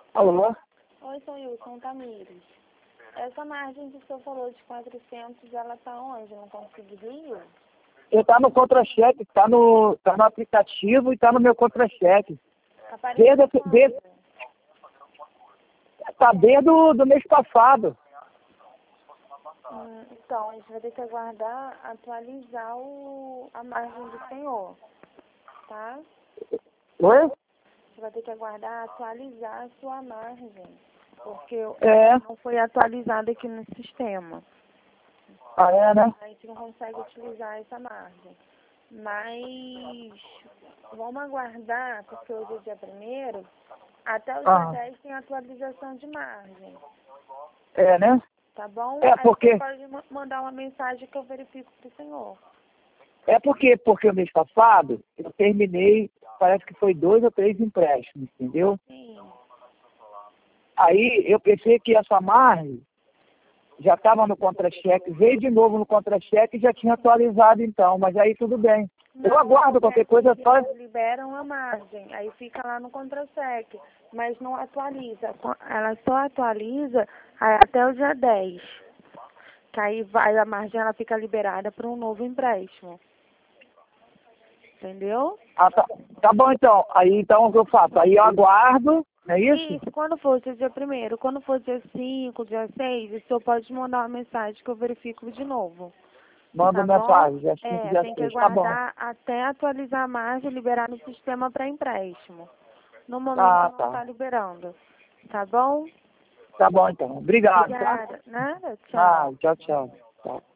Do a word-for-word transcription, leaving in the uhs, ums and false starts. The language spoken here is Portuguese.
Alô? Oi, sou Wilson Tamires. Essa margem que o senhor falou de quatrocentos, ela tá onde? No Consiglio? Eu tá no contra-cheque, tá no, tá no aplicativo e tá no meu contra-cheque. Desde, desde, tá desde o do mês passado. Hum, então, a gente vai ter que aguardar atualizar o, a margem do senhor, tá? Oi? Você vai ter que aguardar atualizar a sua margem, porque É. não foi atualizada aqui no sistema. Ah, é, né? A gente não consegue utilizar essa margem. Mas vamos aguardar, porque hoje é dia primeiro, até o dia Ah. dez tem atualização de margem. É, né? Tá bom? É, Aí porque... você pode ma- mandar uma mensagem que eu verifico pro senhor. É porque, porque o mês passado eu terminei, parece que foi dois ou três empréstimos, entendeu? Sim. Aí eu pensei que essa margem já estava no contra-cheque, veio de novo no contra-cheque e já tinha atualizado então, mas aí tudo bem. Não, Eu aguardo qualquer coisa só... eles liberam a margem, aí fica lá no contra-cheque, mas não atualiza. Ela só atualiza aí até o dia dez. Que aí vai, a margem ela fica liberada para um novo empréstimo. Entendeu? Ah, tá, tá bom então. Aí então o que eu faço? Aí eu aguardo, não é isso? Isso, quando for dia primeiro, quando for dia cinco, dia seis, o senhor pode mandar uma mensagem que eu verifico de novo. Manda Tá mensagem, bom? dia cinco, É, dia tem que seis, tá bom. aguardar até atualizar a margem e liberar no sistema para empréstimo. No momento Ah, não tá. está liberando. Tá bom? Tá bom então. Obrigado, tá? Obrigada. Nada? Ah, Tchau. tchau, tchau. Tchau.